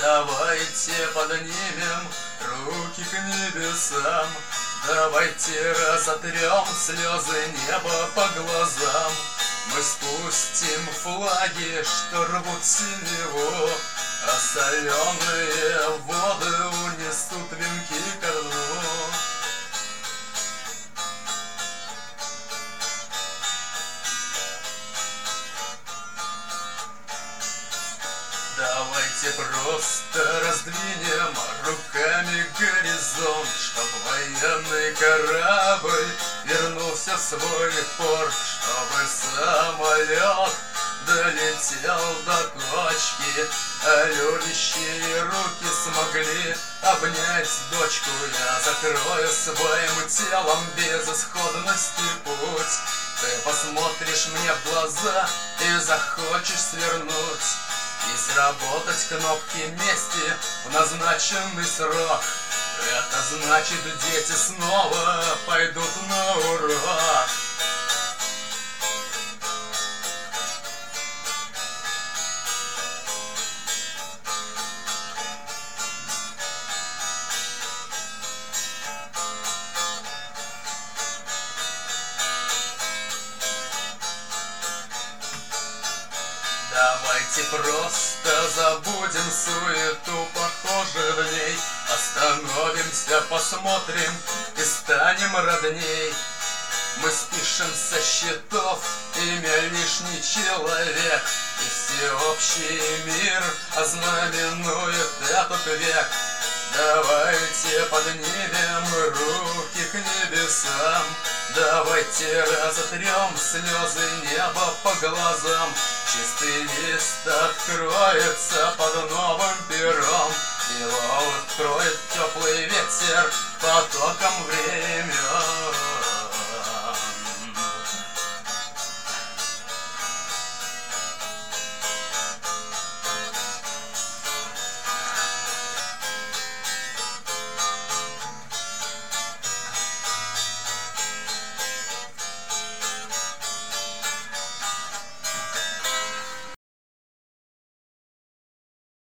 Давайте поднимем руки к небесам, давайте разотрем слезы неба по глазам. Мы спустим флаги, что рвут синеву, а соленые воды унесут венки ко дну. Давайте просто раздвинем руками горизонт, чтоб военный корабль вернулся в свой порт, чтобы самолет долетел до точки, а любящие руки смогли обнять дочку. Я закрою своим телом безысходности путь. Ты посмотришь мне в глаза и захочешь свернуть и сработать кнопки мести в назначенный срок. Это значит, дети снова пойдут на урок. Давайте просто забудем суету, похоже в ней. Остановимся, посмотрим и станем родней. Мы спишем со счетов имя лишний человек, и всеобщий мир ознаменует этот век. Давайте поднимем руки к небесам, давайте разотрем слезы неба по глазам. Чистый лист откроется под новым пером, его откроет теплый ветер потоком